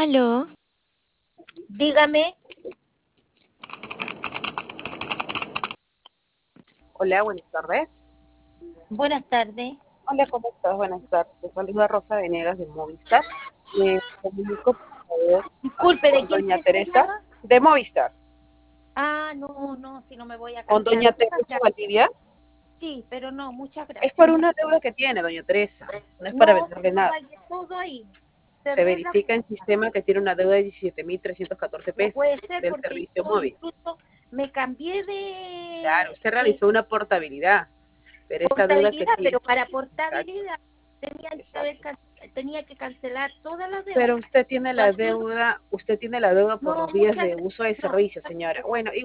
Aló, Dígame, Hola, buenas tardes. buenas tardes. Hola, ¿cómo estás? Buenas tardes. Te saluda Rosa Venegas de Movistar. Me comunico, por favor, Disculpe, ¿de con qué doña empresa Teresa llama? de Movistar. Ah, no, no, si no me voy a Con cambiar. doña Muchas Teresa gracias. Valdivia. Sí, pero no, muchas Es por gracias. una deuda que tiene, doña Teresa. No es para No, venderle pero nada. pagué todo ahí. Se Cerré la verifica en cuenta. sistema que tiene una deuda de 17.314 No puede pesos ser del porque servicio yo móvil. incluso me cambié Claro, usted de realizó una portabilidad, pero esa deuda que portabilidad, tiene. pero para Exacto, portabilidad exacto. tenía que cancelar toda la Pero deuda. Lo atiendo. usted tiene la deuda por No, los días muchas de gracias. uso de No, servicio, señora. Bueno,